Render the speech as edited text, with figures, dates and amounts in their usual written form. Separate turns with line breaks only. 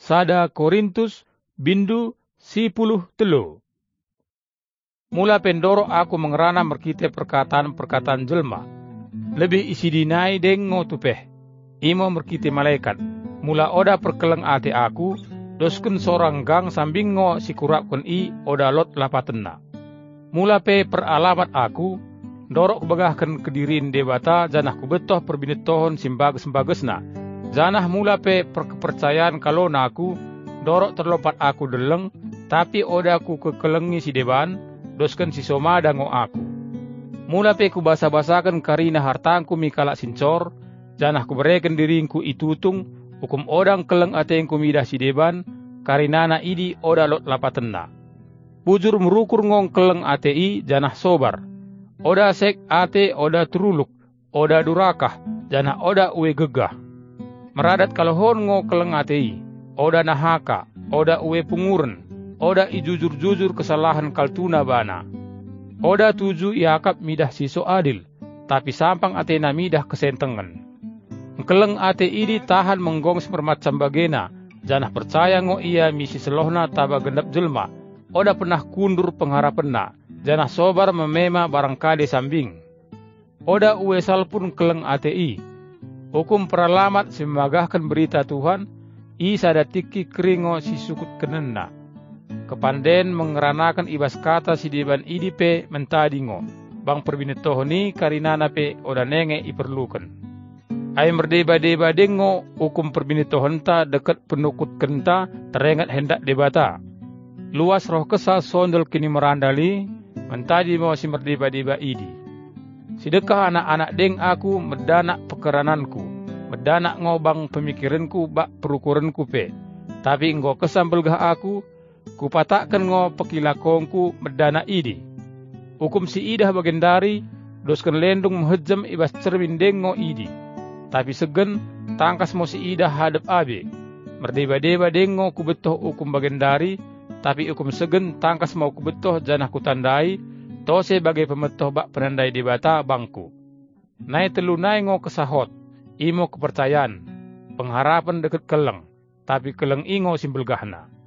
Sada Korintus bindu 10:3. Mula pendoro aku mengerana merkite perkataan-perkataan jelma. Lebih isi dinai dengo tupeh. Imo merkite malaikat. Mula oda perkeleng ate aku. Dosken sorang gang sambing ngo si kurapkan i oda lot lapatenna. Mula pe peralamat aku. Dorok bagahkan kedirin debata janah kubetoh perbinetohon simbages-bagesna. Janah mula pe perkepercayaan kalau naku. Dorok terlopat aku deleng. Tapi oda ku kekelengi si deban. Dosken si somada ngo aku. Mula pe ku basa-basakan karina hartangku mikalak sincor. Janah ku bereken diringku itutung. Hukum odang keleng atengku midah si deban. Karinana idi oda lot lapatenna. Bujur merukur ngong keleng atei janah sobar. Oda sek ate oda turuluk. Oda durakah. Janah oda uwe gegah. Meradat kalahon ngo keleng atei. Oda nahaka. Oda uwe punguren. Oda ijujur-jujur kesalahan kaltuna bana. Oda tuju iakap midah siso adil. Tapi sampang atena midah kesentengan. Keleng ate idi tahan menggong sepermacam bagena. Janah percaya ngo ia misi selohna taba gendap jelma. Oda pernah kundur pengharapenna. Janah sobar memema barangkali sambing. Oda uwe salpun keleng ate i. Hukum peralamat semagahkan berita Tuhan. I sadatiki keringo si sukut kenenna. Kepanden mengeranakan ibas kata si deban idi pe mentadingo. Bang perbinetohoni karinana pe oda nenge iperlukan. Ay merdeba-deba dengo hukum perbinetohonta dekat penukut kenta terengat hendak debata. Luas roh kesal sondel kini merandali, mentadi mau si merdeba-deba idi. Sidekah anak-anak deng aku medanak pekerananku, medanak ngobang pemikiranku bak perukuranku pe. Tapi engkau kesambelgah aku, kupatakkan ngo pekilakongku medanak idi. Hukum si idah bagendari, doskan lendung menghejam ibas cermin dengo idi. Tapi segen tangkas mo si idah hadap abe. Merdeba-deba dengo ku betoh hukum bagendari. Tapi hukum segen tangkas mau ku betoh janah ku tandai. Tose bagai pemetoh bak penandai debata bangku. Nai telu nai ngo kesahot. Imo kepercayaan. Pengharapan deket keleng. Tapi keleng ingo simbelgahna.